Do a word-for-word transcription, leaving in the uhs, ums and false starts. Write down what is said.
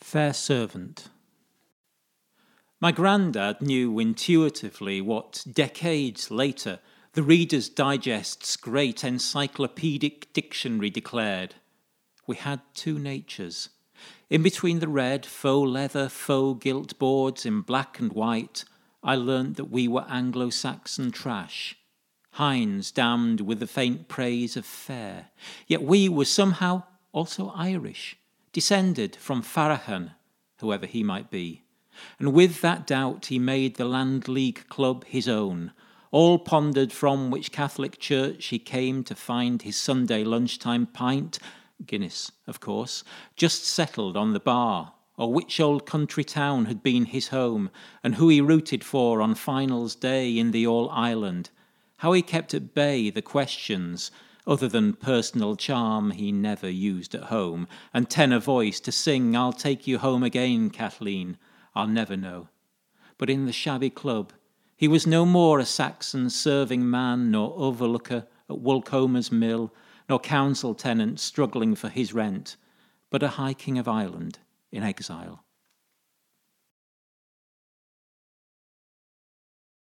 Fair servant. My grandad knew intuitively what, decades later, the Reader's Digest's great encyclopedic dictionary declared. We had two natures. In between the red, faux leather, faux gilt boards in black and white, I learnt that we were Anglo-Saxon trash. Hinds damned with the faint praise of fair. Yet we were somehow also Irish, descended from Farrahan, whoever he might be. And with that doubt he made the Land League Club his own, all pondered from which Catholic church he came to find his Sunday lunchtime pint, Guinness, of course, just settled on the bar, or which old country town had been his home, and who he rooted for on finals day in the All-Ireland, how he kept at bay the questions, other than personal charm he never used at home, and tenor voice to sing "I'll take you home again, Kathleen," I'll never know. But in the shabby club, he was no more a Saxon serving man nor overlooker at Woolcomer's mill, nor council tenant struggling for his rent, but a High King of Ireland in exile.